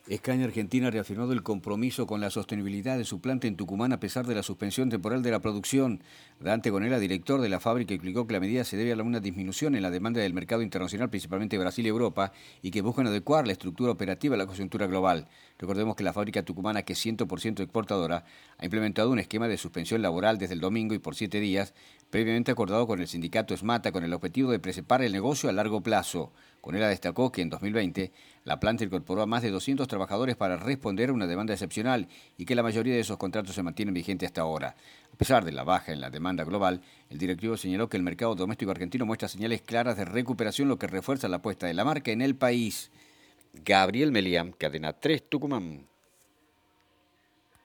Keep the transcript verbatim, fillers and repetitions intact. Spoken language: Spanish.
Scania Argentina ha reafirmado el compromiso con la sostenibilidad de su planta en Tucumán a pesar de la suspensión temporal de la producción. Dante Gonella, director de la fábrica, explicó que la medida se debe a una disminución en la demanda del mercado internacional, principalmente Brasil y Europa, y que buscan adecuar la estructura operativa a la coyuntura global. Recordemos que la fábrica tucumana, que es cien por ciento exportadora, ha implementado un esquema de suspensión laboral desde el domingo y por siete días, previamente acordado con el sindicato SMATA, con el objetivo de preservar el negocio a largo plazo. Gonella destacó que en dos mil veinte la planta incorporó a más de doscientos trabajadores para responder a una demanda excepcional y que la mayoría de esos contratos se mantienen vigentes hasta ahora. A pesar de la baja en la demanda global, el directivo señaló que el mercado doméstico argentino muestra señales claras de recuperación, lo que refuerza la apuesta de la marca en el país. Gabriel Melián, Cadena tres Tucumán.